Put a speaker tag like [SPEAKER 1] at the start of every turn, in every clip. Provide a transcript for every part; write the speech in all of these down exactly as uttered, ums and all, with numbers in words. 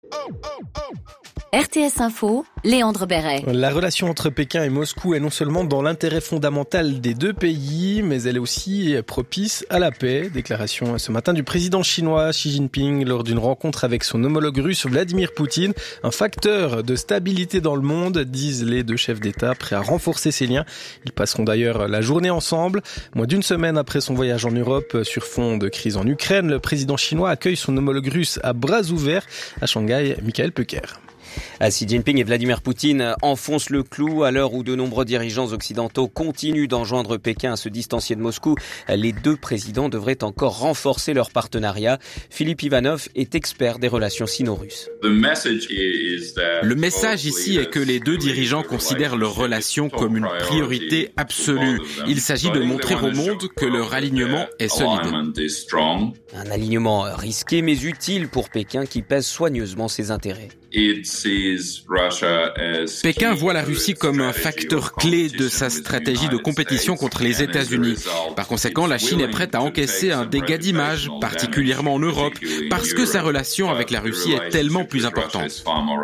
[SPEAKER 1] R T S Info, Léandre Béret.
[SPEAKER 2] La relation entre Pékin et Moscou est non seulement dans l'intérêt fondamental des deux pays, mais elle est aussi propice à la paix. Déclaration ce matin du président chinois Xi Jinping lors d'une rencontre avec son homologue russe Vladimir Poutine. Un facteur de stabilité dans le monde, disent les deux chefs d'État, prêts à renforcer ces liens. Ils passeront d'ailleurs la journée ensemble. Moins d'une semaine après son voyage en Europe sur fond de crise en Ukraine, le président chinois accueille son homologue russe à bras ouverts à Shanghai. Michael Pecker.
[SPEAKER 3] Xi Jinping et Vladimir Poutine enfoncent le clou à l'heure où de nombreux dirigeants occidentaux continuent d'enjoindre Pékin à se distancier de Moscou. Les deux présidents devraient encore renforcer leur partenariat. Philippe Ivanov est expert des relations sino-russes.
[SPEAKER 4] Le message ici est que les deux dirigeants considèrent leurs relations comme une priorité absolue. Il s'agit de montrer au monde que leur alignement est solide.
[SPEAKER 3] Un alignement risqué mais utile pour Pékin qui pèse soigneusement ses intérêts.
[SPEAKER 4] Pékin voit la Russie comme un facteur clé de sa stratégie de compétition contre les États-Unis. Par conséquent, la Chine est prête à encaisser un dégât d'image, particulièrement en Europe, parce que sa relation avec la Russie est tellement plus importante.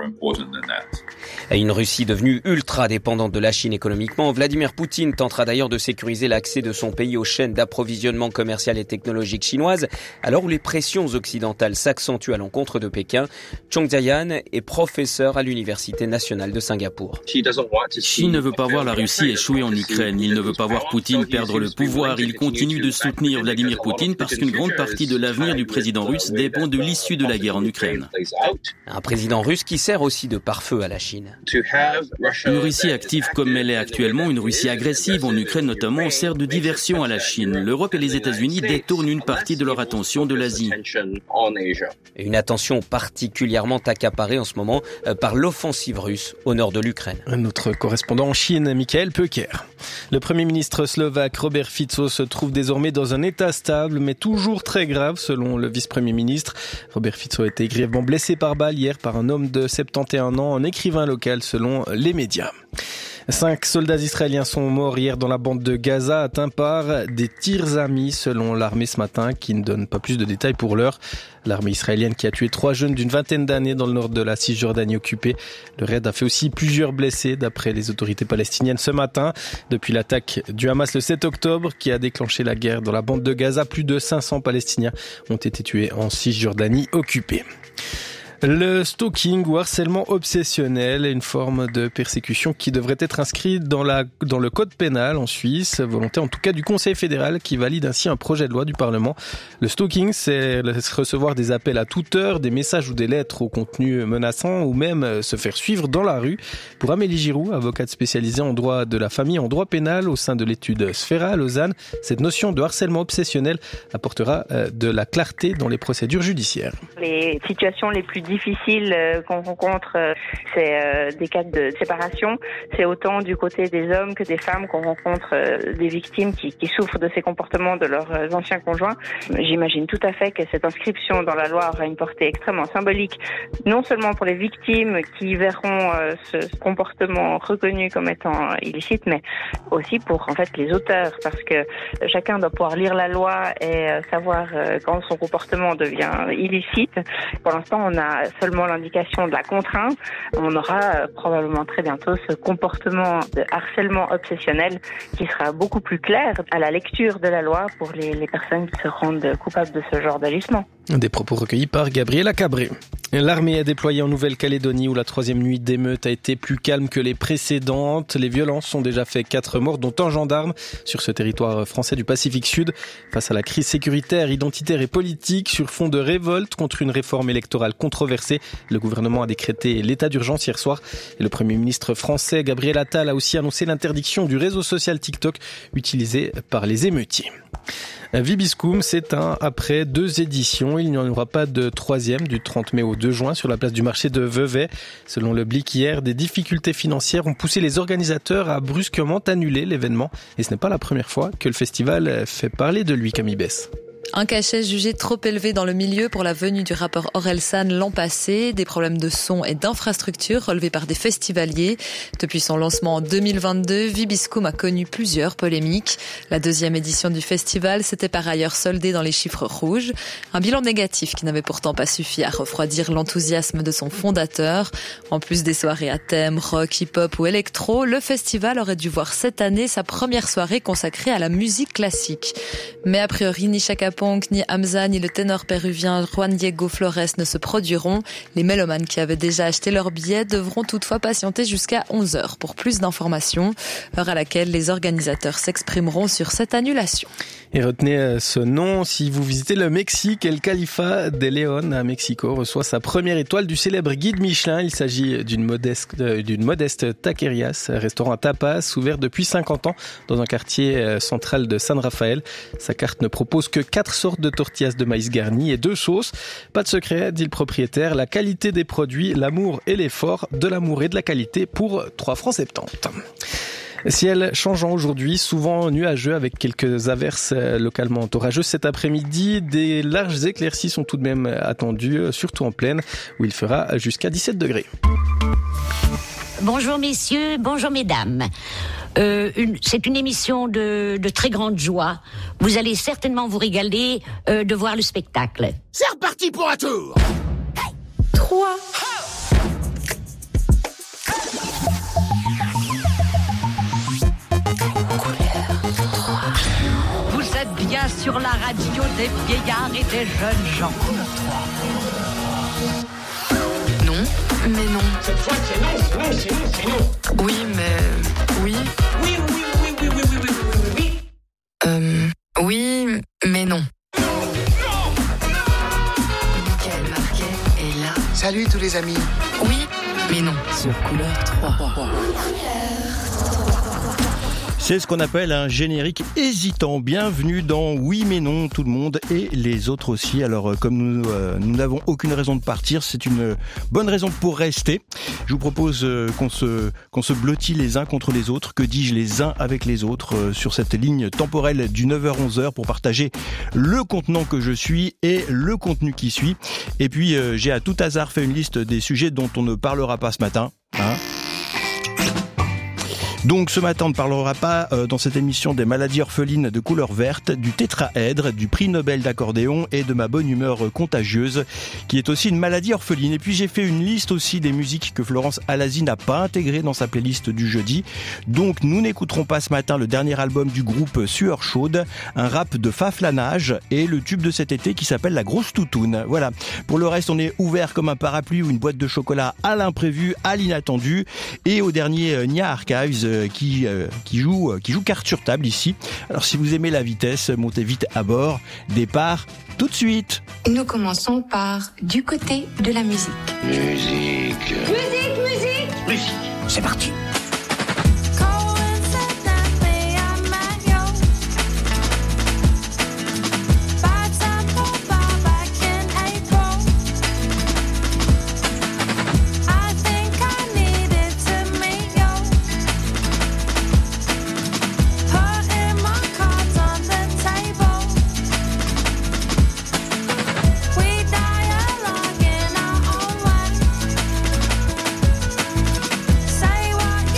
[SPEAKER 3] Une Russie devenue ultra dépendante de la Chine économiquement, Vladimir Poutine tentera d'ailleurs de sécuriser l'accès de son pays aux chaînes d'approvisionnement commercial et technologique chinoises, alors où les pressions occidentales s'accentuent à l'encontre de Pékin. Chong Jia-yan est professeur à l'Université nationale de Singapour.
[SPEAKER 5] Xi ne veut pas voir la Russie échouer en Ukraine. Il ne veut pas voir Poutine perdre le pouvoir. Il continue de soutenir Vladimir Poutine parce qu'une grande partie de l'avenir du président russe dépend de l'issue de la guerre en Ukraine.
[SPEAKER 3] Un président russe qui sert aussi de pare-feu à la Chine.
[SPEAKER 5] Une Russie active comme elle est actuellement, une Russie agressive en Ukraine notamment, sert de diversion à la Chine. L'Europe et les États-Unis détournent une partie de leur attention de l'Asie.
[SPEAKER 3] Une attention particulièrement accaparée en ce moment par l'offensive russe au nord de l'Ukraine.
[SPEAKER 2] Notre correspondant en Chine, Michael Pecker. Le Premier ministre slovaque Robert Fico se trouve désormais dans un état stable, mais toujours très grave selon le vice-premier ministre. Robert Fico a été grièvement blessé par balle hier par un homme de soixante et un ans, un écrivain local selon les médias. Cinq soldats israéliens sont morts hier dans la bande de Gaza, atteints par des tirs amis, selon l'armée ce matin, qui ne donne pas plus de détails pour l'heure. L'armée israélienne qui a tué trois jeunes d'une vingtaine d'années dans le nord de la Cisjordanie occupée. Le raid a fait aussi plusieurs blessés, d'après les autorités palestiniennes ce matin. Depuis l'attaque du Hamas le sept octobre, qui a déclenché la guerre dans la bande de Gaza, plus de cinq cents Palestiniens ont été tués en Cisjordanie occupée. Le stalking ou harcèlement obsessionnel est une forme de persécution qui devrait être inscrite dans la, dans le code pénal en Suisse, volonté en tout cas du Conseil fédéral qui valide ainsi un projet de loi du Parlement. Le stalking, c'est recevoir des appels à toute heure, des messages ou des lettres au contenu menaçant ou même se faire suivre dans la rue. Pour Amélie Giroux, avocate spécialisée en droit de la famille et en droit pénal au sein de l'étude Sphera à Lausanne, cette notion de harcèlement obsessionnel apportera de la clarté dans les procédures judiciaires.
[SPEAKER 6] Les situations les plus difficiles qu'on rencontre, c'est des cas de séparation. C'est autant du côté des hommes que des femmes qu'on rencontre des victimes qui, qui souffrent de ces comportements de leurs anciens conjoints. J'imagine tout à fait que cette inscription dans la loi aura une portée extrêmement symbolique, non seulement pour les victimes qui verront ce comportement reconnu comme étant illicite, mais aussi pour en fait les auteurs, parce que chacun doit pouvoir lire la loi et savoir quand son comportement devient illicite. Pour l'instant, on a seulement l'indication de la contrainte. On aura euh, probablement très bientôt ce comportement de harcèlement obsessionnel qui sera beaucoup plus clair à la lecture de la loi pour les, les personnes qui se rendent coupables de ce genre d'agissement.
[SPEAKER 2] Des propos recueillis par Gabriela Cabré. L'armée est déployée en Nouvelle-Calédonie où la troisième nuit d'émeute a été plus calme que les précédentes. Les violences ont déjà fait quatre morts, dont un gendarme, sur ce territoire français du Pacifique Sud. Face à la crise sécuritaire, identitaire et politique, sur fond de révolte contre une réforme électorale controversée, le gouvernement a décrété l'état d'urgence hier soir. Et le Premier ministre français, Gabriel Attal, a aussi annoncé l'interdiction du réseau social TikTok utilisé par les émeutiers. Vibiscum s'éteint après deux éditions. Il n'y en aura pas de troisième du trente mai au deux juin sur la place du marché de Vevey. Selon le Blick hier, des difficultés financières ont poussé les organisateurs à brusquement annuler l'événement. Et ce n'est pas la première fois que le festival fait parler de lui, Camille Bess.
[SPEAKER 7] Un cachet jugé trop élevé dans le milieu pour la venue du rappeur Orelsan l'an passé. Des problèmes de son et d'infrastructure relevés par des festivaliers. Depuis son lancement en deux mille vingt-deux, Vibiscum a connu plusieurs polémiques. La deuxième édition du festival s'était par ailleurs soldée dans les chiffres rouges. Un bilan négatif qui n'avait pourtant pas suffi à refroidir l'enthousiasme de son fondateur. En plus des soirées à thème rock, hip-hop ou électro, le festival aurait dû voir cette année sa première soirée consacrée à la musique classique. Mais a priori, ni Chaka Ponk, ni Hamza, ni le ténor péruvien Juan Diego Flores ne se produiront. Les mélomanes qui avaient déjà acheté leurs billets devront toutefois patienter jusqu'à onze heures pour plus d'informations, heure à laquelle les organisateurs s'exprimeront sur cette annulation.
[SPEAKER 2] Et retenez ce nom, si vous visitez le Mexique, El Califa de León à Mexico reçoit sa première étoile du célèbre guide Michelin. Il s'agit d'une modeste, d'une modeste taquerias, restaurant à tapas, ouvert depuis cinquante ans dans un quartier central de San Rafael. Sa carte ne propose que quatre sortes de tortillas de maïs garnies et deux sauces. Pas de secret, dit le propriétaire, la qualité des produits, l'amour et l'effort, de l'amour et de la qualité pour trois francs soixante-dix. Ciel changeant aujourd'hui, souvent nuageux avec quelques averses localement orageuses cet après-midi. Des larges éclaircies sont tout de même attendues, surtout en plaine, où il fera jusqu'à dix-sept degrés.
[SPEAKER 8] Bonjour messieurs, bonjour mesdames. Euh, une, c'est une émission de, de très grande joie. Vous allez certainement vous régaler euh, de voir le spectacle.
[SPEAKER 9] C'est reparti pour un tour.
[SPEAKER 7] Trois.
[SPEAKER 10] Vous êtes bien sur la radio des vieillards et des jeunes gens.
[SPEAKER 11] Non, mais non.
[SPEAKER 9] Cette fois, c'est non, c'est non, c'est non, c'est non.
[SPEAKER 11] Oui, mais... Oui.
[SPEAKER 9] Oui, oui, oui, oui, oui, oui, oui, oui, oui, oui.
[SPEAKER 11] Euh... Oui, mais non. Michael Marquet est là.
[SPEAKER 9] Salut tous les amis.
[SPEAKER 11] Oui, mais non. Sur Couleur trois.
[SPEAKER 12] C'est ce qu'on appelle un générique hésitant. Bienvenue dans Oui mais non, tout le monde et les autres aussi. Alors comme nous euh, nous n'avons aucune raison de partir, c'est une bonne raison pour rester. Je vous propose euh, qu'on se qu'on se blottit les uns contre les autres, que dis-je, les uns avec les autres euh, sur cette ligne temporelle du neuf heures onze heures pour partager le contenant que je suis et le contenu qui suit. Et puis euh, j'ai à tout hasard fait une liste des sujets dont on ne parlera pas ce matin, hein. Donc ce matin, on ne parlera pas euh, dans cette émission des maladies orphelines de couleur verte, du tétraèdre, du prix Nobel d'accordéon et de ma bonne humeur contagieuse, qui est aussi une maladie orpheline. Et puis j'ai fait une liste aussi des musiques que Florence Alazi n'a pas intégrées dans sa playlist du jeudi. Donc nous n'écouterons pas ce matin le dernier album du groupe Sueur Chaude, un rap de Faflanage et le tube de cet été qui s'appelle La Grosse Toutoune. Voilà. Pour le reste, on est ouvert comme un parapluie ou une boîte de chocolat à l'imprévu, à l'inattendu et au dernier euh, Nia Archives qui euh, qui joue euh, qui joue carte sur table ici. Alors si vous aimez la vitesse, montez vite à bord. Départ tout de suite.
[SPEAKER 11] Nous commençons par du côté de la musique.
[SPEAKER 9] Musique.
[SPEAKER 10] Musique, musique.
[SPEAKER 9] Musique. C'est parti.
[SPEAKER 13] Say what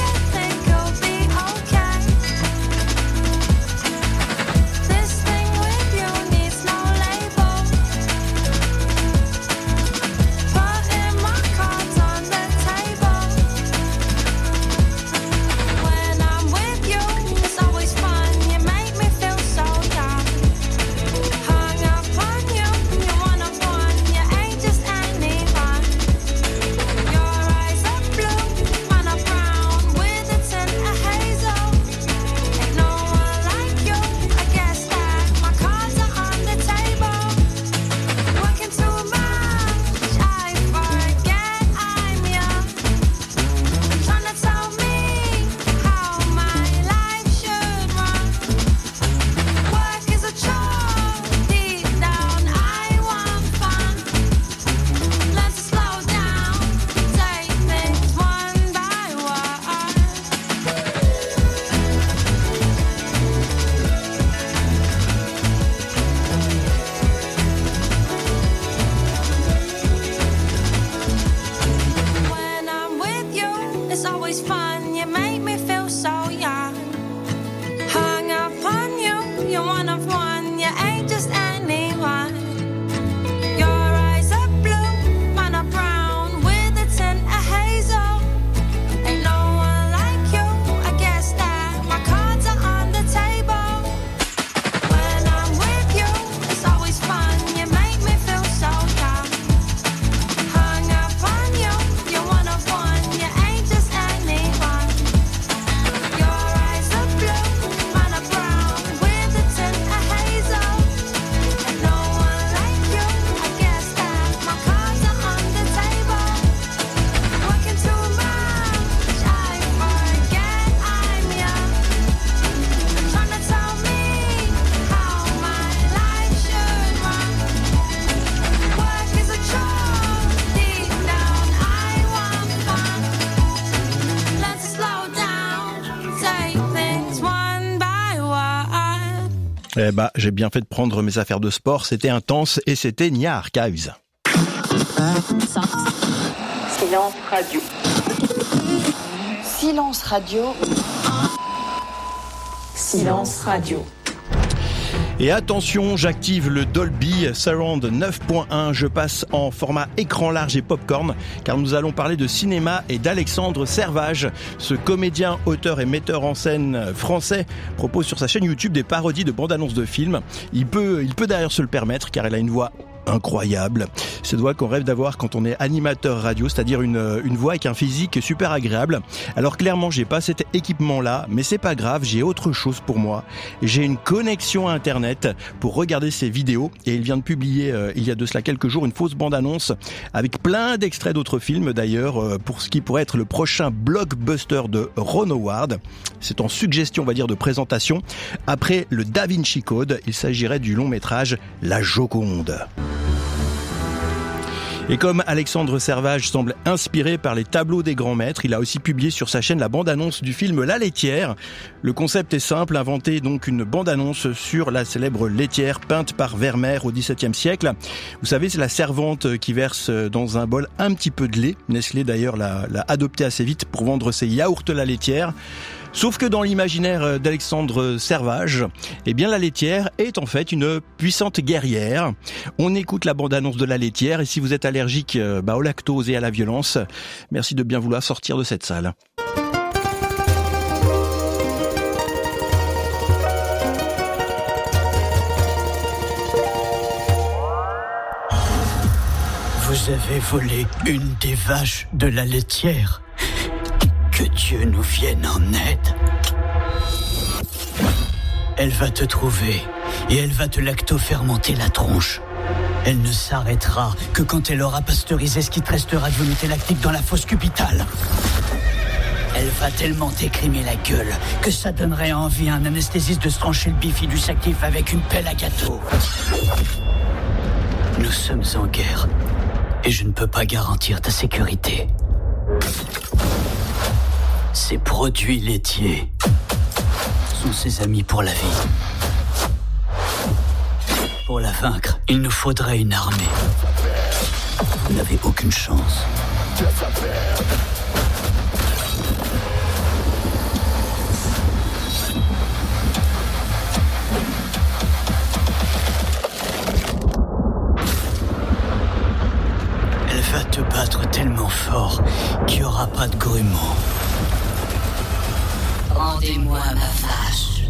[SPEAKER 12] Eh bah, j'ai bien fait de prendre mes affaires de sport, c'était intense et c'était Nia Archives.
[SPEAKER 13] Silence radio. Silence radio. Silence radio.
[SPEAKER 12] Et attention, j'active le Dolby Surround neuf point un. Je passe en format écran large et popcorn, car nous allons parler de cinéma et d'Alexandre Servage. Ce comédien, auteur et metteur en scène français propose sur sa chaîne YouTube des parodies de bandes-annonces de films. Il peut, il peut d'ailleurs se le permettre, car il a une voix incroyable. Cette voix qu'on rêve d'avoir quand on est animateur radio, c'est-à-dire une, une voix avec un physique super agréable. Alors clairement, j'ai pas cet équipement-là, mais c'est pas grave, j'ai autre chose pour moi. J'ai une connexion à Internet pour regarder ces vidéos, et il vient de publier, euh, il y a de cela quelques jours, une fausse bande-annonce avec plein d'extraits d'autres films d'ailleurs, euh, pour ce qui pourrait être le prochain blockbuster de Ron Howard. C'est en suggestion, on va dire, de présentation. Après le Da Vinci Code, il s'agirait du long métrage La Joconde. Et comme Alexandre Servage semble inspiré par les tableaux des grands maîtres, il a aussi publié sur sa chaîne la bande-annonce du film La Laitière. Le concept est simple, inventer donc une bande-annonce sur la célèbre laitière peinte par Vermeer au dix-septième siècle. Vous savez, c'est la servante qui verse dans un bol un petit peu de lait. Nestlé d'ailleurs l'a, l'a adopté assez vite pour vendre ses yaourts La Laitière. Sauf que dans l'imaginaire d'Alexandre Servage, eh bien la laitière est en fait une puissante guerrière. On écoute la bande-annonce de La Laitière, et si vous êtes allergique bah, au lactose et à la violence, merci de bien vouloir sortir de cette salle.
[SPEAKER 14] Vous avez volé une des vaches de la laitière. Que Dieu nous vienne en aide. Elle va te trouver et elle va te lacto-fermenter la tronche. Elle ne s'arrêtera que quand elle aura pasteurisé ce qui te restera de velouté lactique dans la fosse cupitale. Elle va tellement t'écrimer la gueule que ça donnerait envie à un anesthésiste de se trancher le bifidus actif avec une pelle à gâteau. Nous sommes en guerre et je ne peux pas garantir ta sécurité. Ces produits laitiers sont ses amis pour la vie. Pour la vaincre, il nous faudrait une armée. Vous n'avez aucune chance. Elle va te battre tellement fort qu'il n'y aura pas de grumeaux. Rendez-moi ma vache.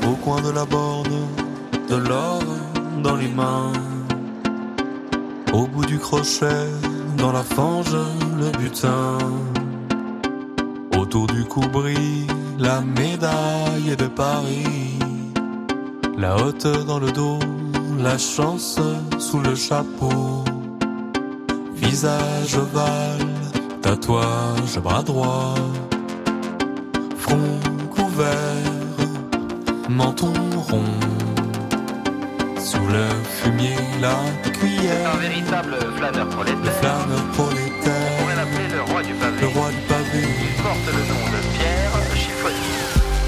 [SPEAKER 15] au coin de la borne, de l'or dans les mains. Au bout du crochet, dans la fange, le butin. Autour du cou brille la médaille de Paris. La haute dans le dos, la chance sous le chapeau. Visage ovale, tatouage bras droit. Front couvert, menton rond. Sous le fumier, la cuillère.
[SPEAKER 16] Un véritable flâneur prolétaire.
[SPEAKER 15] Le flâneur prolétaire.
[SPEAKER 16] On pourrait l'appeler le roi du pavé.
[SPEAKER 15] Le roi du pavé.
[SPEAKER 16] Il porte le nom de Pierre Chiffonnier.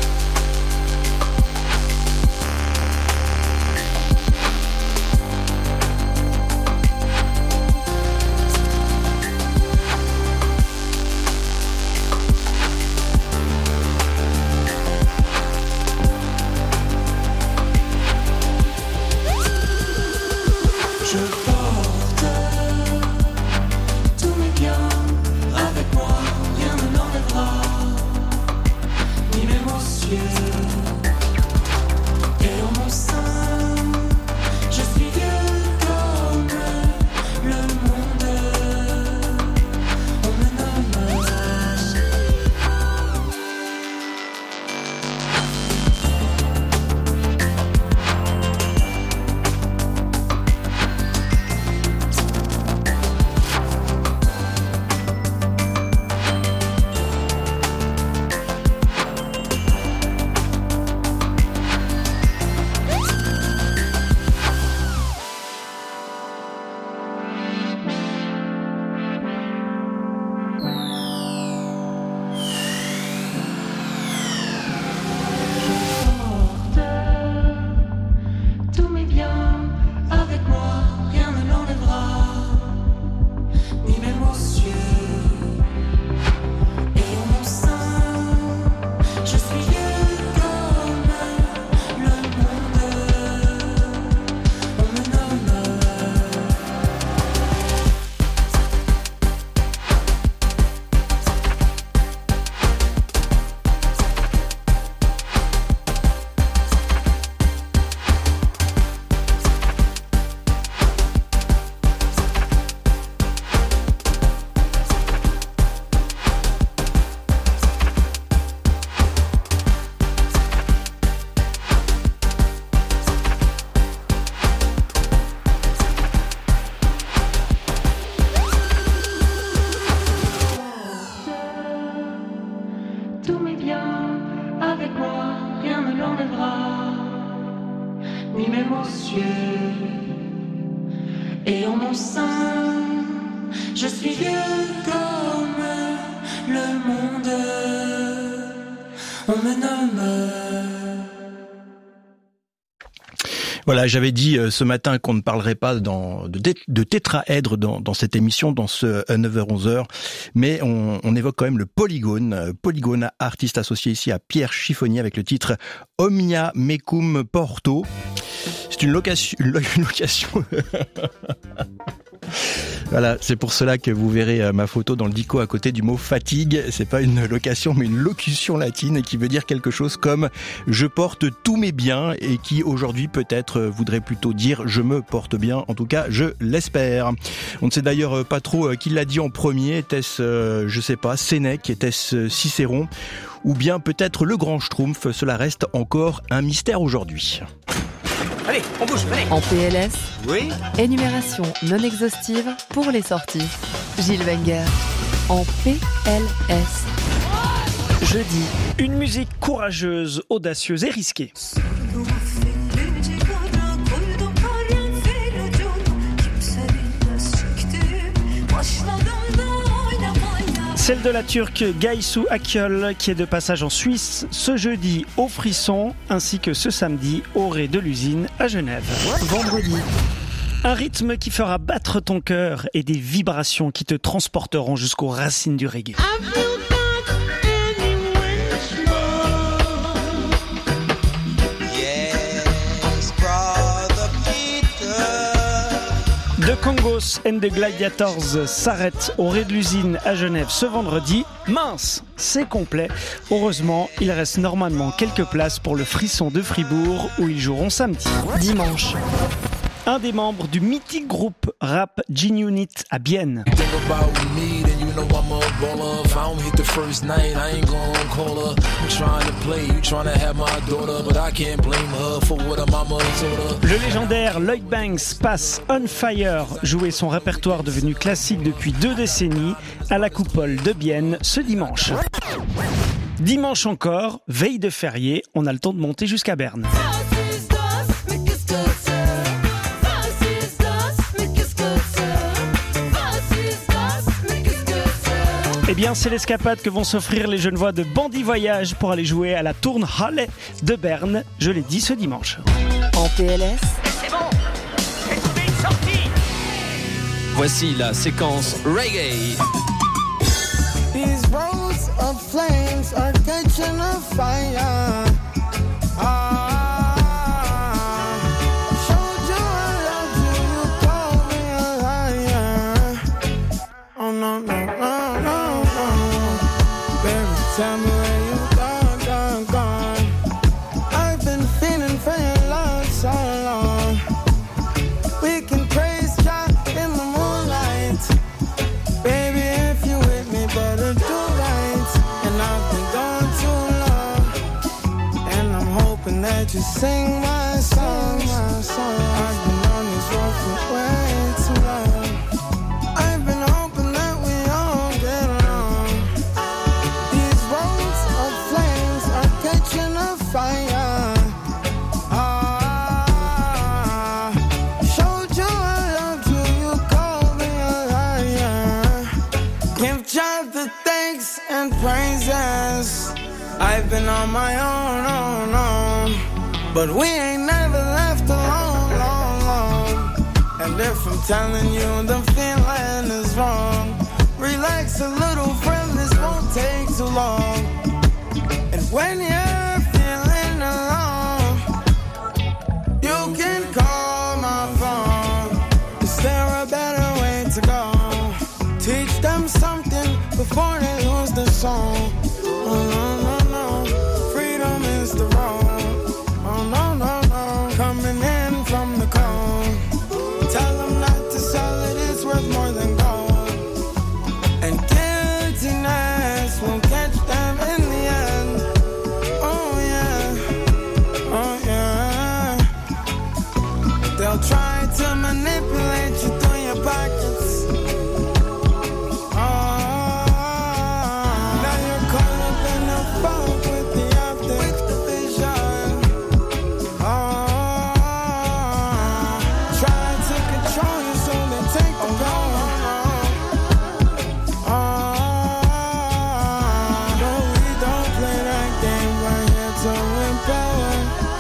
[SPEAKER 17] Et en mon sein, je suis vieux comme le monde. On me nomme.
[SPEAKER 12] Voilà, j'avais dit euh, ce matin qu'on ne parlerait pas dans, de, de tétraèdre dans, dans cette émission, dans ce neuf heures onze heures, mais on, on évoque quand même le Polygone. Polygone, artiste associé ici à Pierre Chiffonnier avec le titre Omnia Mecum Porto. C'est une location... Une location... Voilà, c'est pour cela que vous verrez ma photo dans le dico à côté du mot fatigue. C'est pas une location, mais une locution latine qui veut dire quelque chose comme « je porte tous mes biens » et qui aujourd'hui peut-être voudrait plutôt dire « je me porte bien ». En tout cas, je l'espère. On ne sait d'ailleurs pas trop qui l'a dit en premier. Était-ce, euh, je sais pas, Sénèque? Était-ce Cicéron? Ou bien peut-être le grand Schtroumpf? Cela reste encore un mystère aujourd'hui.
[SPEAKER 16] Allez, on bouge, allez.
[SPEAKER 18] En P L S,
[SPEAKER 16] oui.
[SPEAKER 18] Énumération non exhaustive pour les sorties. Gilles Wenger. En P L S.
[SPEAKER 19] Jeudi. Une musique courageuse, audacieuse et risquée. Celle de la Turque Gaysu Akyol qui est de passage en Suisse ce jeudi au Frisson ainsi que ce samedi au Ré de l'Usine à Genève. Vendredi. Un rythme qui fera battre ton cœur et des vibrations qui te transporteront jusqu'aux racines du reggae. De Congos and the Gladiators s'arrête au Ré de l'Usine à Genève ce vendredi. Mince, c'est complet. Heureusement, il reste normalement quelques places pour le Frisson de Fribourg où ils joueront samedi.
[SPEAKER 18] Dimanche.
[SPEAKER 19] Un des membres du mythique groupe rap G-Unit à Bienne. Le légendaire Lloyd Banks passe On Fire, jouer son répertoire devenu classique depuis deux décennies, à la Coupole de Bienne ce dimanche. Dimanche encore, veille de férié, on a le temps de monter jusqu'à Berne. Eh bien, c'est l'escapade que vont s'offrir les Genevois de Bandit Voyage pour aller jouer à la Turnhalle de Berne, je l'ai dit, ce dimanche.
[SPEAKER 18] En P L S.
[SPEAKER 16] C'est bon, j'ai trouvé une sortie.
[SPEAKER 2] Voici la séquence reggae.
[SPEAKER 20] These roads of flames are catching a fire. Ah. Tell me where you gone, gone, gone. I've been feeling for your love so long. We can praise God in the moonlight. Baby, if you with me, better do right. And I've been gone too long. And I'm hoping that you sing my song, my song. I've been on this road for way too long. I've been hoping that we all get along. Catching a fire. Ah, showed you I loved you, you called me a liar. Give God the thanks and praises. I've been on my own, own, own, but we ain't never left alone, long, long. And if I'm telling you the feeling is wrong, relax a little, friend, this won't take too long. And when you're feeling alone, you can call my phone. Is there a better way to go? Teach them something before they lose the song. Oh no, no, no, freedom is the road. Oh no, no, no, coming in from the cold. Tell them not to sell it, it's worth more than gold. And guiltiness will catch them in the end. They'll try to manipulate you through your pockets. Oh, now you're caught up in the fog with the after, with the vision. Oh, try to control you so they take the power. Oh, no, we don't play that game. We're here to empower.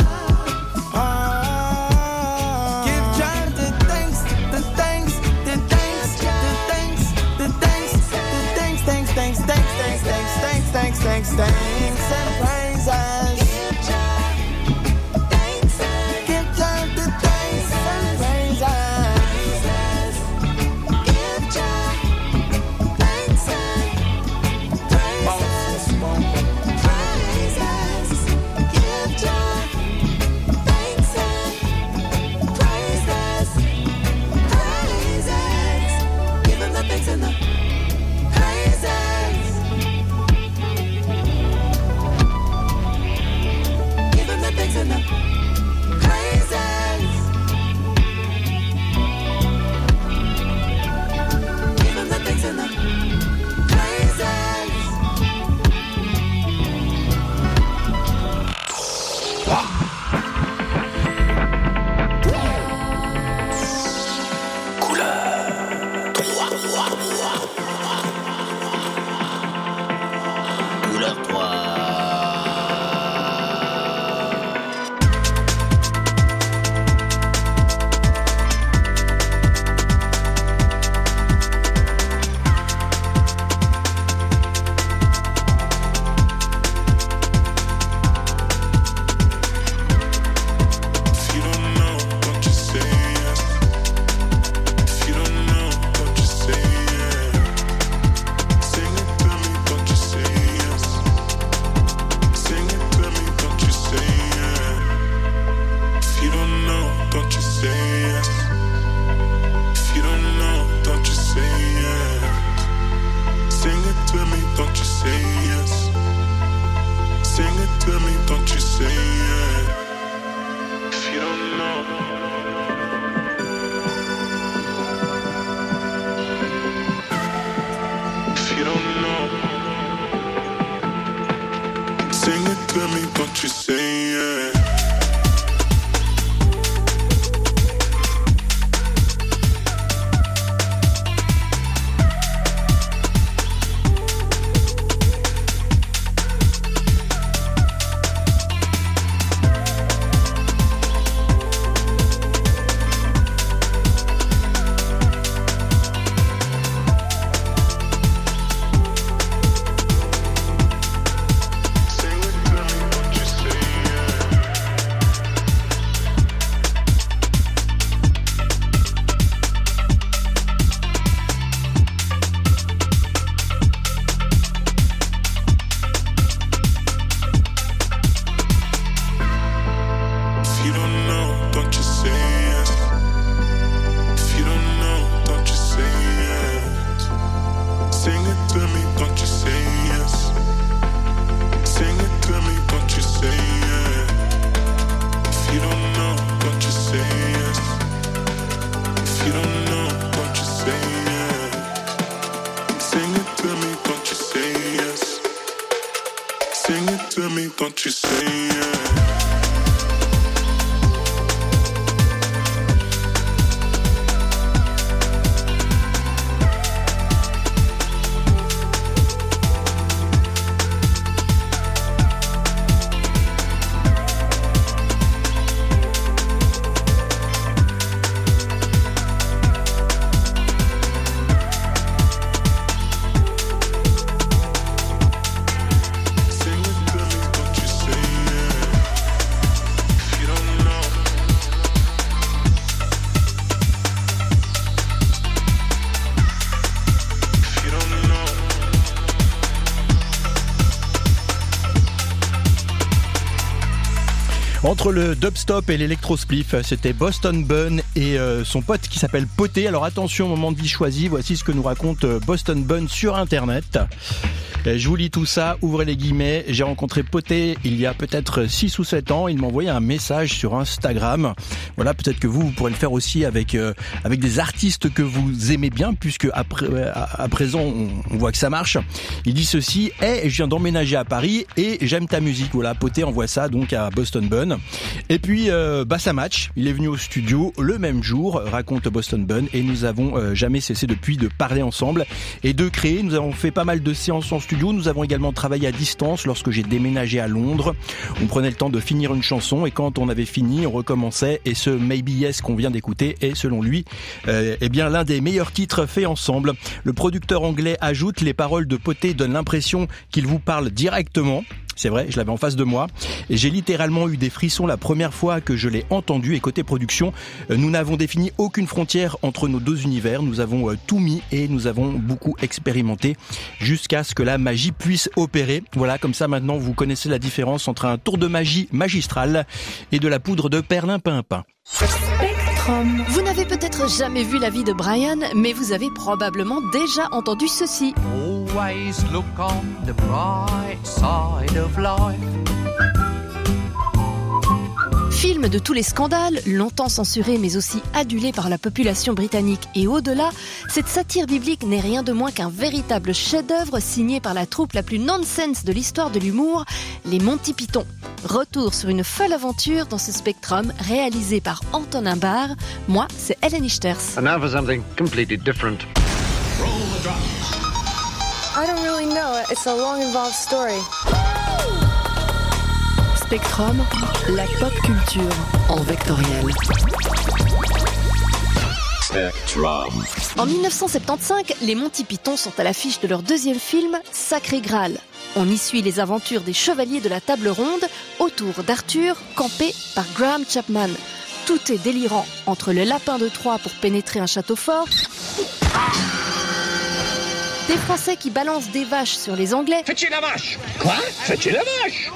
[SPEAKER 20] Thanks, thanks, thanks, and praises. Give God the thanks and praises. Give God thanks and praises. Praises. Give God thanks and praises. Praises. Give Him the thanks and the praises. Sing it to me, don't you say yeah. Don't you say yeah.
[SPEAKER 12] Entre le dubstep et l'électrospliff, c'était Boston Bun et euh, son pote qui s'appelle Poté. Alors attention, au moment de vie choisi, voici ce que nous raconte Boston Bun sur internet. Je vous lis tout ça, ouvrez les guillemets. J'ai rencontré Poté il y a peut-être six ou sept ans. Il m'a envoyé un message sur Instagram. Voilà, peut-être que vous, vous pourrez le faire aussi avec euh, avec des artistes que vous aimez bien, puisque après, à, à présent, on, on voit que ça marche. Il dit ceci: hey, je viens d'emménager à Paris et j'aime ta musique. Voilà, Poté envoie ça donc à Boston Bun. Et puis, euh, bah ça match. Il est venu au studio le même jour, raconte Boston Bun, et nous avons euh, jamais cessé depuis de parler ensemble et de créer. Nous avons fait pas mal de séances en studio. Nous avons également travaillé à distance lorsque j'ai déménagé à Londres. On prenait le temps de finir une chanson et quand on avait fini, on recommençait. Et ce Maybe Yes qu'on vient d'écouter est, selon lui, euh, eh bien l'un des meilleurs titres faits ensemble. Le producteur anglais ajoute: les paroles de Poté donnent l'impression qu'il vous parle directement. C'est vrai, je l'avais en face de moi. Et j'ai littéralement eu des frissons la première fois que je l'ai entendu. Et côté production, nous n'avons défini aucune frontière entre nos deux univers. Nous avons tout mis et nous avons beaucoup expérimenté jusqu'à ce que la magie puisse opérer. Voilà, comme ça maintenant vous connaissez la différence entre un tour de magie magistral et de la poudre de perlimpinpin.
[SPEAKER 21] Spectrum. Vous n'avez peut-être jamais vu la vie de Brian, mais vous avez probablement déjà entendu ceci.
[SPEAKER 16] Always look on the bright side of life.
[SPEAKER 21] Film de tous les scandales, longtemps censuré mais aussi adulé par la population britannique et au-delà, cette satire biblique n'est rien de moins qu'un véritable chef-d'œuvre signé par la troupe la plus nonsense de l'histoire de l'humour, les Monty Python. Retour sur une folle aventure dans ce Spectrum réalisé par Antonin Barr. Moi, c'est Hélène Ichters.
[SPEAKER 22] And now for something completely different.
[SPEAKER 23] Roll the drums.
[SPEAKER 24] I don't really know. It's a long involved story.
[SPEAKER 18] Spectrum, la pop culture en vectoriel.
[SPEAKER 21] Spectrum. En dix-neuf cent soixante-quinze, les Monty Python sont à l'affiche de leur deuxième film, Sacré Graal. On y suit les aventures des chevaliers de la table ronde autour d'Arthur, campé par Graham Chapman. Tout est délirant, entre le lapin de Troie pour pénétrer un château fort, des Français qui balancent des vaches sur les Anglais.
[SPEAKER 16] Faites-y la vache. Quoi? Faites-y la vache.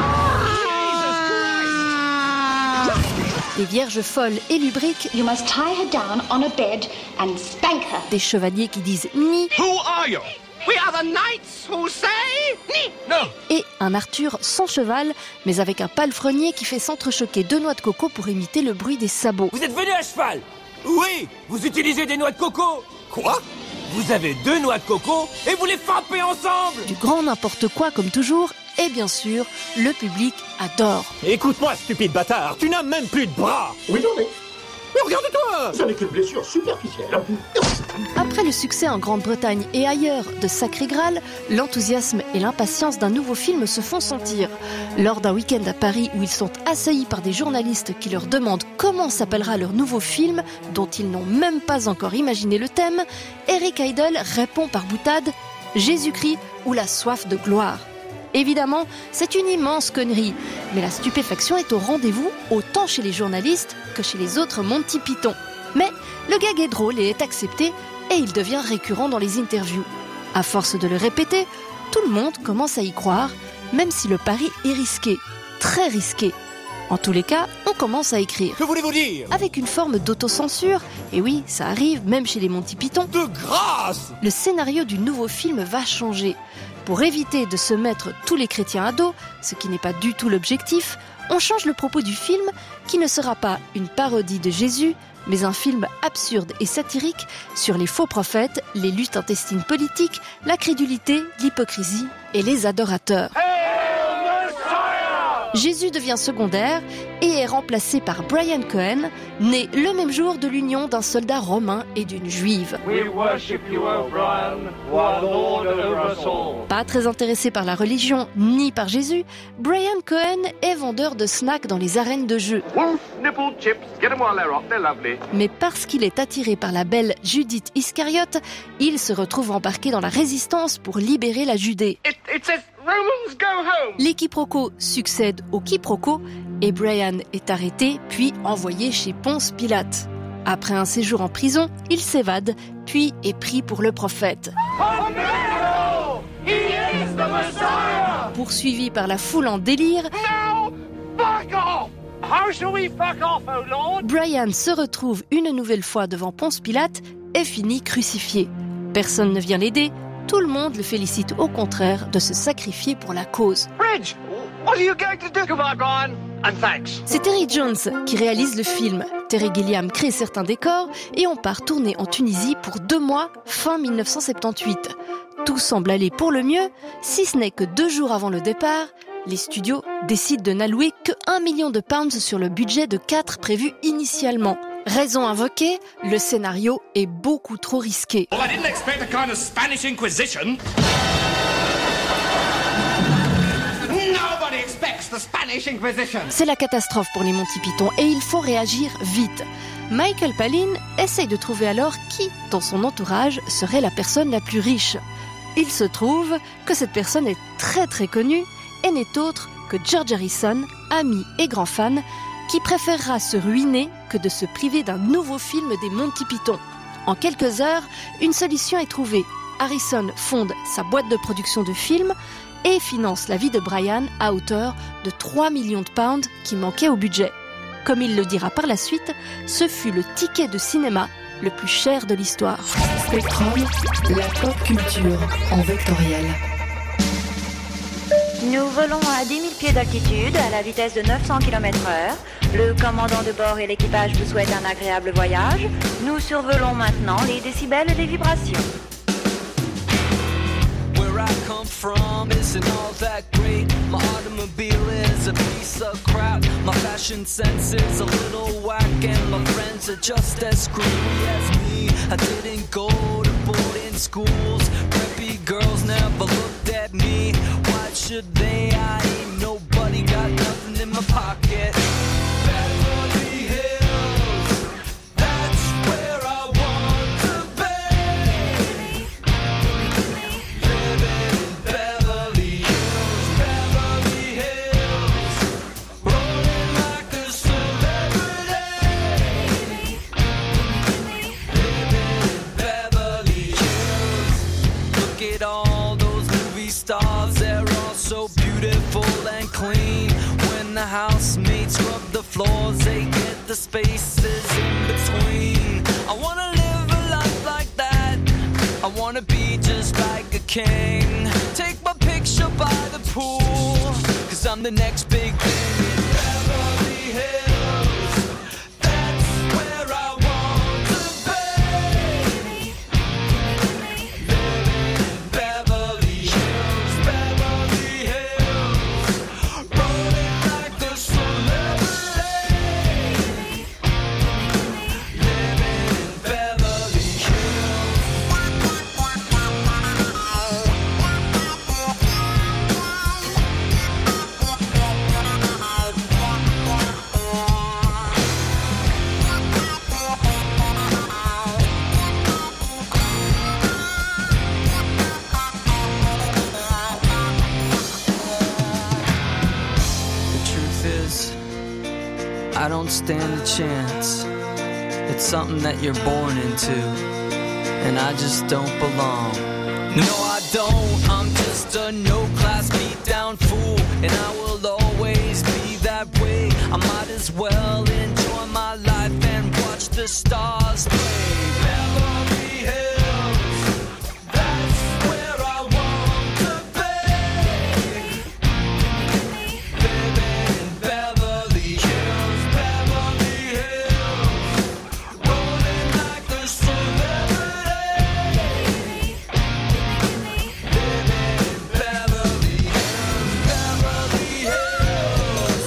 [SPEAKER 21] Des vierges folles et lubriques.
[SPEAKER 25] You must tie her down on a bed and spank her.
[SPEAKER 21] Des chevaliers qui disent ni.
[SPEAKER 16] Who are you? We are the knights who say ni. No.
[SPEAKER 21] Et un Arthur sans cheval, mais avec un palefrenier qui fait s'entrechoquer deux noix de coco pour imiter le bruit des sabots.
[SPEAKER 26] Vous êtes venu à cheval? Oui. Vous utilisez des noix de coco? Quoi? Vous avez deux noix de coco et vous les frappez ensemble?
[SPEAKER 21] Du grand n'importe quoi comme toujours et bien sûr, le public adore.
[SPEAKER 26] Écoute-moi, stupide bâtard, tu n'as même plus de bras.
[SPEAKER 1] Oui, j'en ai.
[SPEAKER 26] Mais regarde-toi.
[SPEAKER 1] Ce n'est qu'une blessure superficielle.
[SPEAKER 21] Après le succès en Grande-Bretagne et ailleurs de Sacré Graal, l'enthousiasme et l'impatience d'un nouveau film se font sentir. Lors d'un week-end à Paris où ils sont assaillis par des journalistes qui leur demandent comment s'appellera leur nouveau film, dont ils n'ont même pas encore imaginé le thème, Eric Idle répond par boutade « Jésus-Christ ou la soif de gloire ». Évidemment, c'est une immense connerie, mais la stupéfaction est au rendez-vous autant chez les journalistes que chez les autres Monty Python. Mais le gag est drôle et est accepté, et il devient récurrent dans les interviews. À force de le répéter, tout le monde commence à y croire, même si le pari est risqué, très risqué. En tous les cas, on commence à écrire.
[SPEAKER 26] Que voulez-vous dire ?
[SPEAKER 21] Avec une forme d'autocensure, et oui, ça arrive même chez les Monty Python.
[SPEAKER 26] De grâce !
[SPEAKER 21] Le scénario du nouveau film va changer. Pour éviter de se mettre tous les chrétiens à dos, ce qui n'est pas du tout l'objectif, on change le propos du film, qui ne sera pas une parodie de Jésus, mais un film absurde et satirique sur les faux prophètes, les luttes intestines politiques, la crédulité, l'hypocrisie et les adorateurs. Jésus devient secondaire et est remplacé par Brian Cohen, né le même jour de l'union d'un soldat romain et d'une juive.
[SPEAKER 23] We worship you, O Brian, who art Lord over us all.
[SPEAKER 21] Pas très intéressé par la religion ni par Jésus, Brian Cohen est vendeur de snacks dans les arènes de jeu.
[SPEAKER 23] Wolf nipple chips, get them while they're hot, they're lovely.
[SPEAKER 21] Mais parce qu'il est attiré par la belle Judith Iscariote, il se retrouve embarqué dans la résistance pour libérer la Judée.
[SPEAKER 23] It, it says Romans go home.
[SPEAKER 21] Les quiproquos succèdent aux quiproquos et Brian est arrêté puis envoyé chez Ponce Pilate. Après un séjour en prison, il s'évade puis est pris pour le prophète.
[SPEAKER 23] He is the Messiah.
[SPEAKER 21] Poursuivi par la foule en délire,
[SPEAKER 23] Now, fuck off. How shall we fuck off, O Lord?
[SPEAKER 21] Brian se retrouve une nouvelle fois devant Ponce Pilate et finit crucifié. Personne ne vient l'aider. Tout le monde le félicite au contraire de se sacrifier pour la cause.
[SPEAKER 23] Bridge, what are you going to do? Goodbye, Brian, and thanks.
[SPEAKER 21] C'est Terry Jones qui réalise le film. Terry Gilliam crée certains décors et on part tourner en Tunisie pour deux mois fin dix-neuf cent soixante-dix-huit. Tout semble aller pour le mieux, si ce n'est que deux jours avant le départ, les studios décident de n'allouer que un million de pounds sur le budget de quatre prévu initialement. Raison invoquée, le scénario est beaucoup trop risqué.
[SPEAKER 26] Well, I didn't expect a kind of Spanish Inquisition.
[SPEAKER 23] Nobody expects the Spanish Inquisition.
[SPEAKER 21] C'est la catastrophe pour les Monty Python et il faut réagir vite. Michael Palin essaye de trouver alors qui, dans son entourage, serait la personne la plus riche. Il se trouve que cette personne est très très connue et n'est autre que George Harrison, ami et grand fan, qui préférera se ruiner que de se priver d'un nouveau film des Monty Python. En quelques heures, une solution est trouvée. Harrison fonde sa boîte de production de films et finance la vie de Brian à hauteur de trois millions de pounds qui manquaient au budget. Comme il le dira par la suite, ce fut le ticket de cinéma le plus cher de l'histoire.
[SPEAKER 18] Spectrum, la pop culture en vectoriel.
[SPEAKER 3] Nous volons à dix mille pieds d'altitude, à la vitesse de neuf cents kilomètres heure. Le commandant de bord et l'équipage vous souhaitent un agréable voyage. Nous survolons maintenant les décibels et les vibrations.
[SPEAKER 4] Where I come from isn't all that great. My automobile is a piece of crap. My fashion sense is a little whack, and my friends are just as screwy as me. I didn't go to boarding schools. Preppy girls never looked at me. Why should they? I ain't nobody, got nothing in my pocket. Beverly Hills, that's where I want to be. Living in Beverly Hills, Beverly Hills, rolling like a celebrity. Living in Beverly Hills, look at all those movie stars, they're all so beautiful and clean. When the housemates scrub the floors, they get the spaces in between. I wanna live a life like that. I wanna be just like a king. Take my picture by the pool, cause I'm the next big thing in Beverly Hills. That's where I want to be. Living in Beverly Hills, Beverly Hills. I don't stand a chance. It's something that you're born into, and I just don't belong. No, I don't. I'm just a no-class beat-down fool, and I will always be that way. I might as well enjoy my life and watch the stars play. Beverly Hills, that's where I want to be. Living in Beverly Hills, Beverly Hills, rolling like a celebrity. Living in Beverly Hills, Beverly Hills.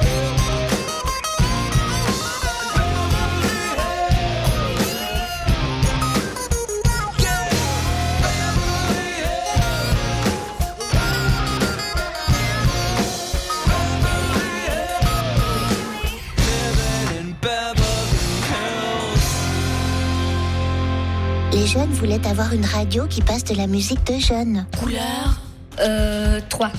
[SPEAKER 1] Les jeunes voulaient avoir une radio qui passe de la musique de jeunes.
[SPEAKER 5] Couleur Euh... trois.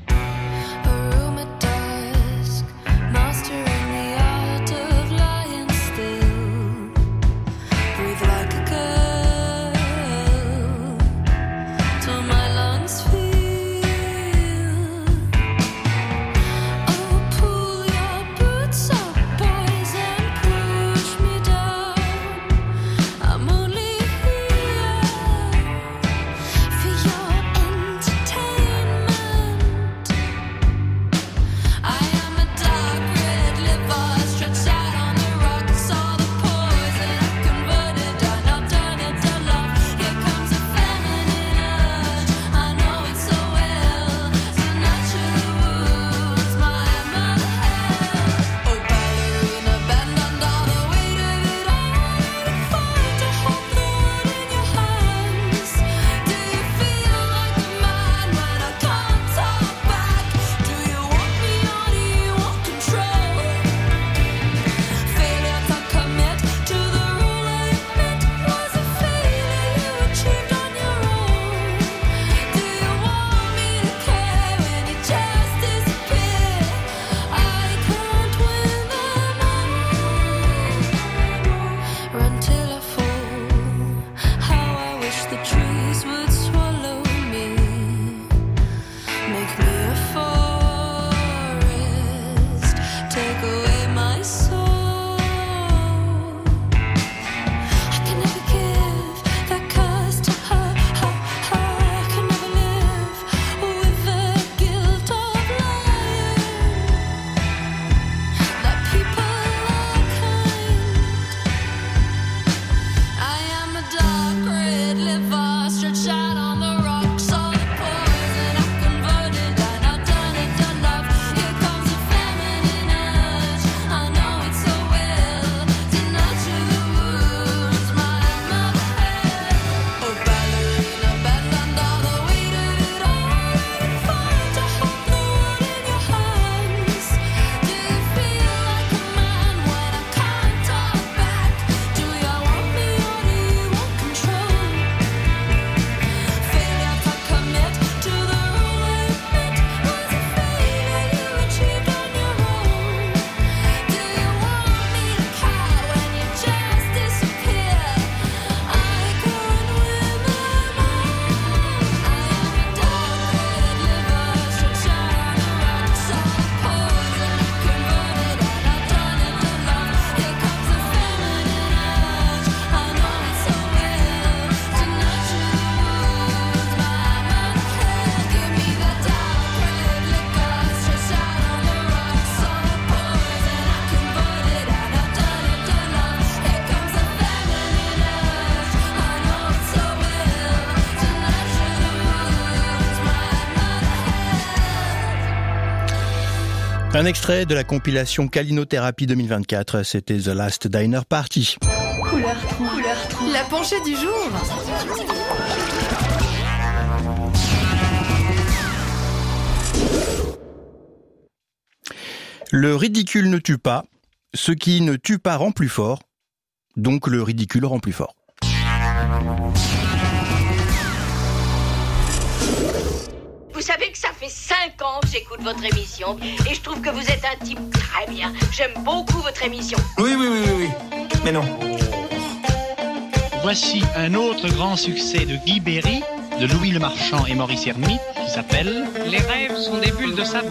[SPEAKER 12] Un extrait de la compilation Calinothérapie deux mille vingt-quatre, c'était The Last Diner Party.
[SPEAKER 18] Couleur trois. Couleur trois. La penchée du jour.
[SPEAKER 12] Le ridicule ne tue pas, ce qui ne tue pas rend plus fort, donc le ridicule rend plus fort.
[SPEAKER 6] Vous savez que ça fait cinq ans que j'écoute votre émission et je trouve que vous êtes un type très bien. J'aime beaucoup votre émission.
[SPEAKER 7] Oui, oui, oui, oui, oui. Mais non.
[SPEAKER 8] Voici un autre grand succès de Guy Berry, de Louis Le Marchand et Maurice Hermite, qui s'appelle « Les rêves sont des bulles de savon ».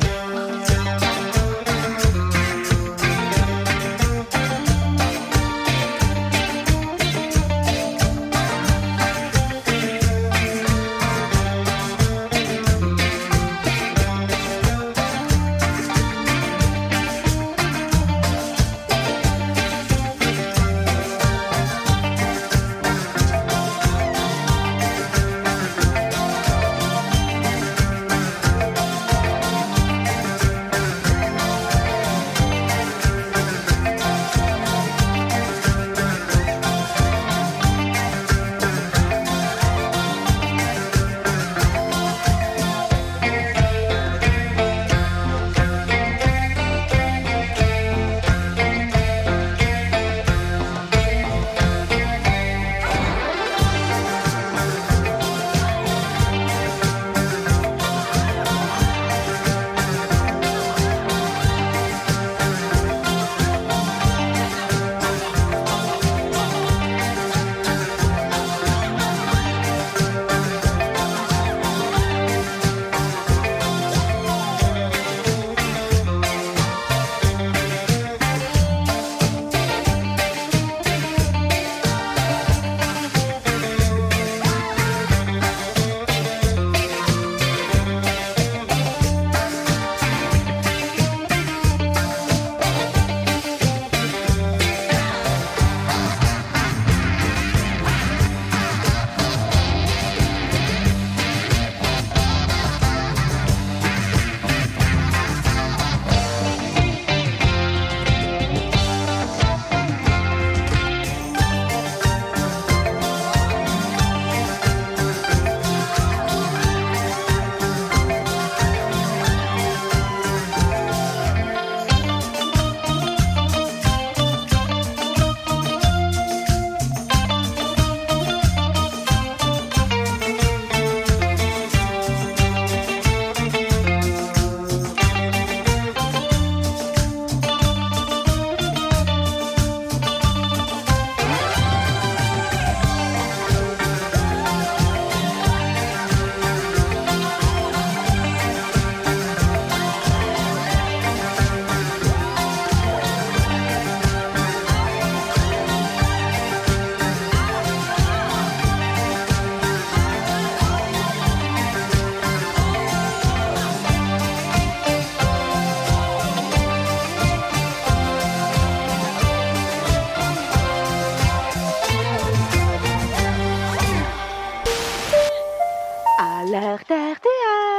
[SPEAKER 3] Alerte R T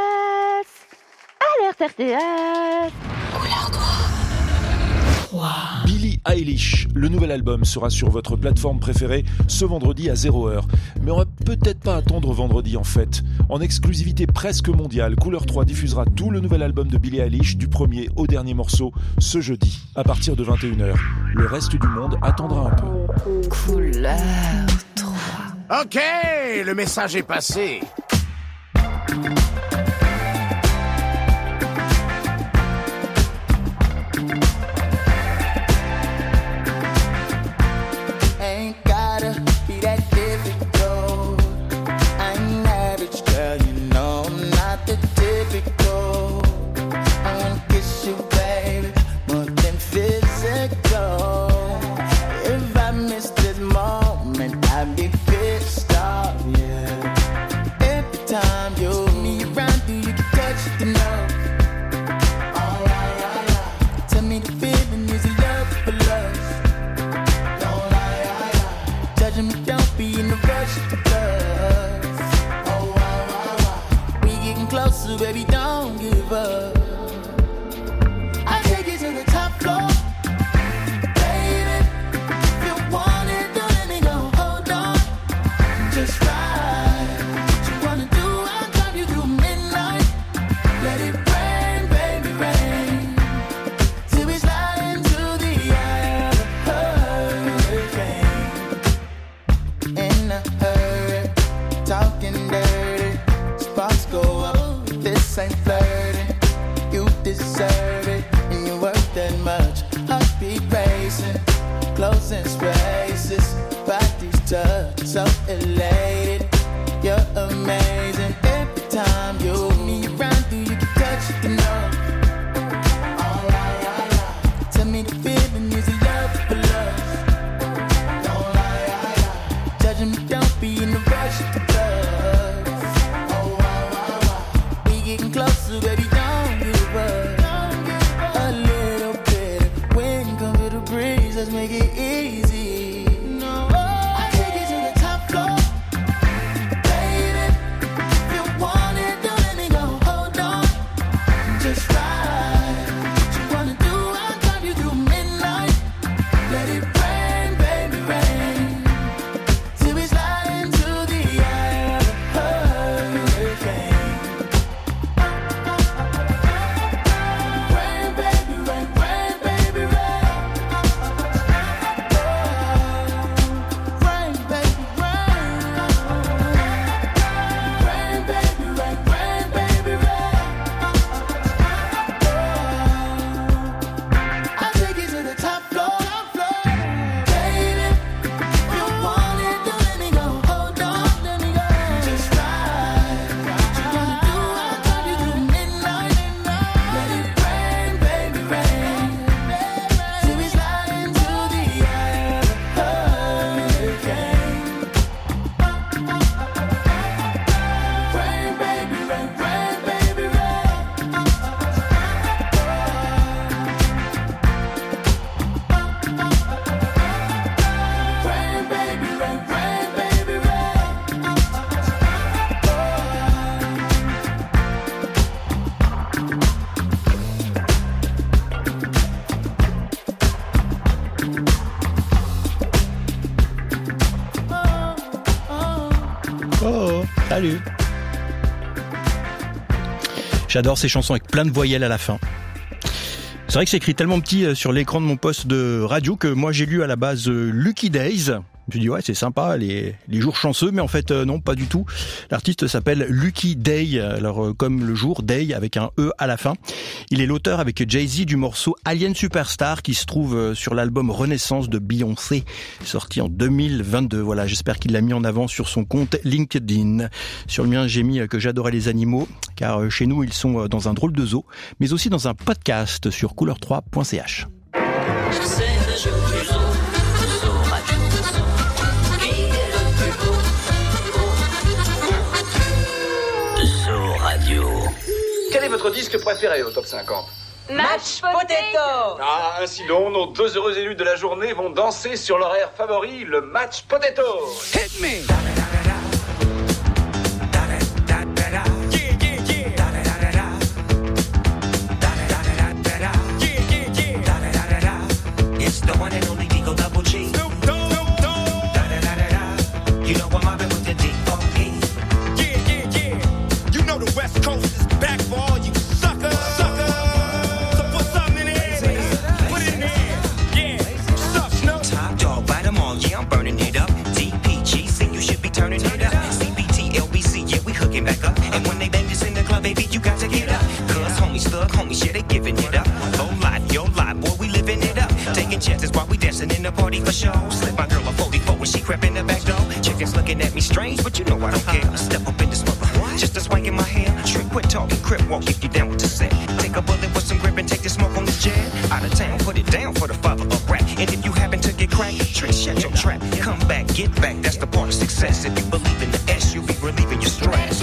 [SPEAKER 3] S. Alerte R T S.
[SPEAKER 9] Couleur trois.
[SPEAKER 10] Billie Eilish, le nouvel album sera sur votre plateforme préférée ce vendredi à zéro heure. Mais on va peut-être pas attendre vendredi en fait. En exclusivité presque mondiale, Couleur trois diffusera tout le nouvel album de Billie Eilish du premier au dernier morceau ce jeudi à partir de vingt et une heures. Le reste du monde attendra un peu.
[SPEAKER 9] Couleur trois.
[SPEAKER 26] Ok, le message est passé.
[SPEAKER 20] Ain't gotta be that difficult. I'm average, girl, you know I'm not the typical. I wanna kiss you, baby, more than physical. If I miss this moment, I'd be pissed off, yeah. Every time you see me, you
[SPEAKER 11] deserve it, and you're worth that much. Heartbeat racing, closing spaces, bodies touch, so elated. You're amazing. Every time you move me around, do you can touch it, you know? All right, all right. Tell me the feeling is a love for love. Don't lie, lie, lie. Judging me, don't be in the rush of the love. Oh, wow, wow, wow. We getting closer, baby, don't give up. A little bit. Wind come with the breeze, let's make it easy. No, I take it to the top floor.
[SPEAKER 12] Salut. J'adore ces chansons avec plein de voyelles à la fin. C'est vrai que c'est écrit tellement petit sur l'écran de mon poste de radio que moi j'ai lu à la base Lucky Days. Je me dis ouais c'est sympa les les jours chanceux, mais en fait euh, non pas du tout. L'artiste s'appelle Lucky Day, alors euh, comme le jour Day avec un E à la fin. Il est l'auteur avec Jay-Z du morceau Alien Superstar qui se trouve euh, sur l'album Renaissance de Beyoncé, sorti en deux mille vingt-deux. Voilà, j'espère qu'il l'a mis en avant sur son compte LinkedIn. Sur le mien j'ai mis que j'adorais les animaux car euh, chez nous ils sont euh, dans un drôle de zoo, mais aussi dans un podcast sur couleur trois point c h.
[SPEAKER 13] Quel est votre disque préféré au top cinquante?
[SPEAKER 6] Match Potato.
[SPEAKER 13] Ah, ainsi donc, nos deux heureux élus de la journée vont danser sur leur air favori, le Match Potato. Hit me. It's the one and only Digo Double G. You know I'm mobbing with the D O E. Yeah, yeah, yeah. You know the West Coast is back for all you suckers. Suckers. So put something in there. Put it in there. Yeah. Suck, Snoop. Top dog, bite them all. Yeah, I'm burning it up. D P G C, you should be turning it up. C B T, L B C, yeah, we hooking back up. And when they bang this in the club, baby, you got to get up. Cause homies, thug homies, yeah, they giving it up. Low life, yo life, boy, we living it up. Taking chances while we dancing in the party for show. Slip my girl a forty-four when she crept in the back door. Chickens looking at me strange, but you know I don't care. Step up in this mother, just a swank in my hair. Trick, quit talking, crip walk if you down with the set. Take a bullet with some grip and take the smoke on this jet. Out of town, put it down for the father of rap. And if you happen to get cracked, trick, shut your trap. Come back, get back, that's the part of success. If you believe in the S, you'll be relieving your stress.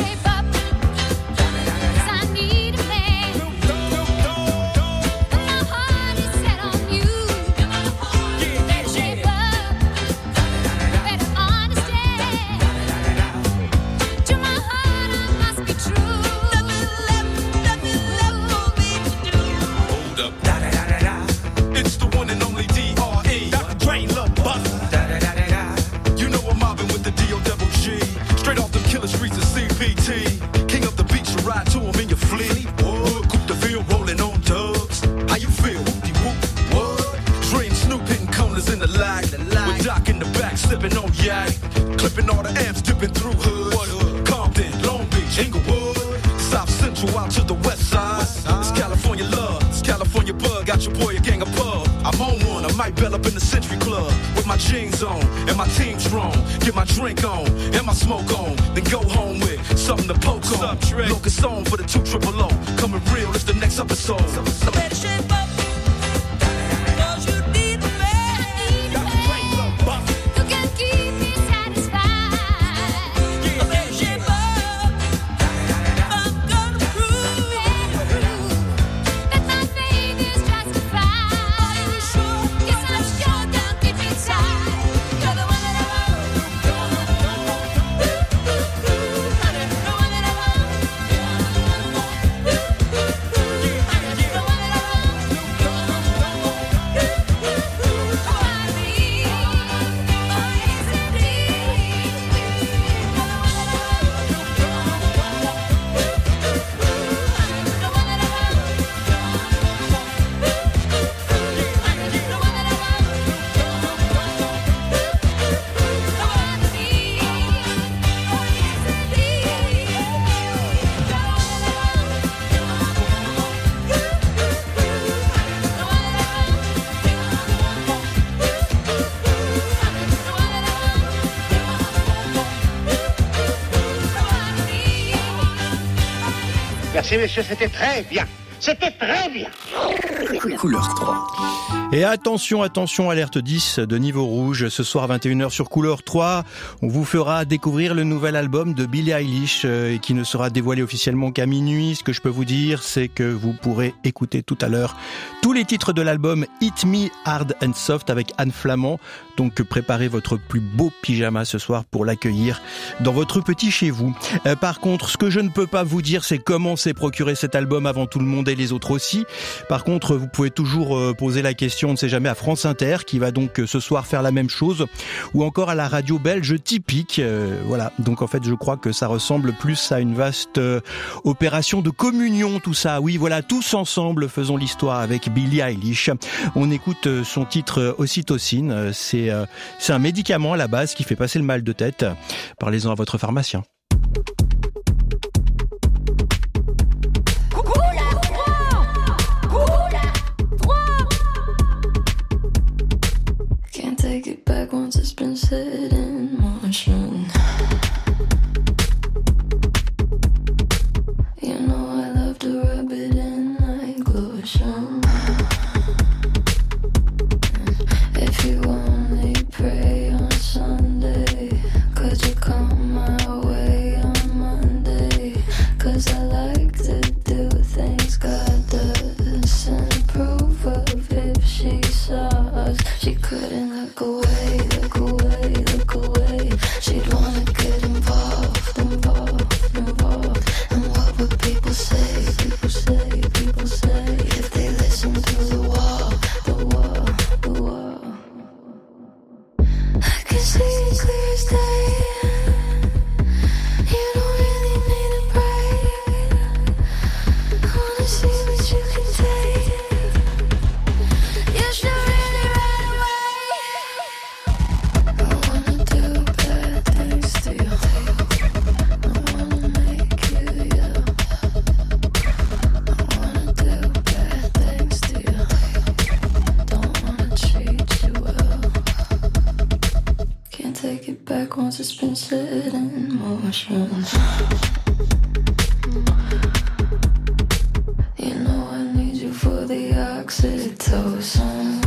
[SPEAKER 13] Sipping on yak, clipping all the amps, dipping through hood. Compton, Long Beach, Inglewood, South Central out to the west side. It's California.
[SPEAKER 2] California love. This California bug got your boy a gang of pub. I'm on one, I might bell up in the Century Club with my jeans on and my team strong. Get my drink on and my smoke on, then go home with something to poke What's on. Up, Locust on for the two triple O. Coming real, it's the next episode. episode. Better shape up.
[SPEAKER 14] Merci messieurs, c'était très bien. C'était très bien.
[SPEAKER 12] Couleur trois. Et attention, attention, alerte dix de niveau rouge. Ce soir, vingt et une heures sur Couleur trois, on vous fera découvrir le nouvel album de Billie Eilish euh, qui ne sera dévoilé officiellement qu'à minuit. Ce que je peux vous dire, c'est que vous pourrez écouter tout à l'heure tous les titres de l'album Hit Me Hard and Soft avec Anne Flamand. Donc préparez votre plus beau pyjama ce soir pour l'accueillir dans votre petit chez vous. Euh, par contre, ce que je ne peux pas vous dire, c'est comment s'est procuré cet album avant tout le monde et les autres aussi. Par contre, vous pouvez toujours euh, poser la question, on ne sait jamais, à France Inter, qui va donc euh, ce soir faire la même chose, ou encore à la radio belge Typique. Euh, voilà, donc en fait, je crois que ça ressemble plus à une vaste euh, opération de communion, tout ça. Oui, voilà, tous ensemble faisons l'histoire avec Billie Eilish. On écoute euh, son titre euh, Ocytocine. Euh, c'est euh, c'est un médicament à la base qui fait passer le mal de tête. Parlez-en à votre pharmacien.
[SPEAKER 5] Take it back once it's been set in motion. You know I love to rub it in like lotion. If you only pray on Sunday, could you come my way on Monday? Cause I like to do things God does and approve of if she saw us. She couldn't look away, look away, look away. She'd wanna get involved, involved, involved. And what would people say, people say, people say if they listen to the wall, the wall, the wall. I can see it clear as day. You don't really need a break. I wanna see what you can take. You should really run away. I wanna do bad things to you. I wanna make you yell. I wanna do bad things to you. Don't wanna treat you well. Can't take it back once it's been set in motion. You know I need you for the oxytocin.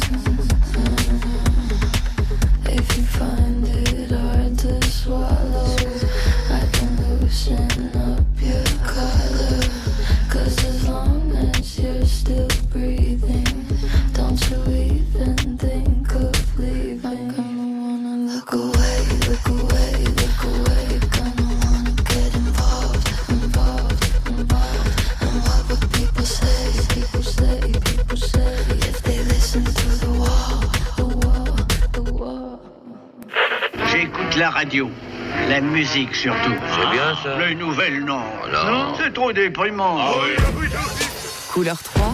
[SPEAKER 5] If you find it hard to swallow, I can loosen up your collar. Cause as long as you're still breathing, don't you even think of leaving. I'm gonna wanna look away, look away, look away. Gonna wanna get involved, involved, involved. And what would people say, people say, people say if they listen to the wall, the wall, the wall.
[SPEAKER 14] J'écoute la radio, la musique surtout.
[SPEAKER 15] C'est bien ça.
[SPEAKER 14] Les nouvelles, non.
[SPEAKER 15] Non.
[SPEAKER 14] C'est trop déprimant.
[SPEAKER 15] Ah oui.
[SPEAKER 18] Couleur trois.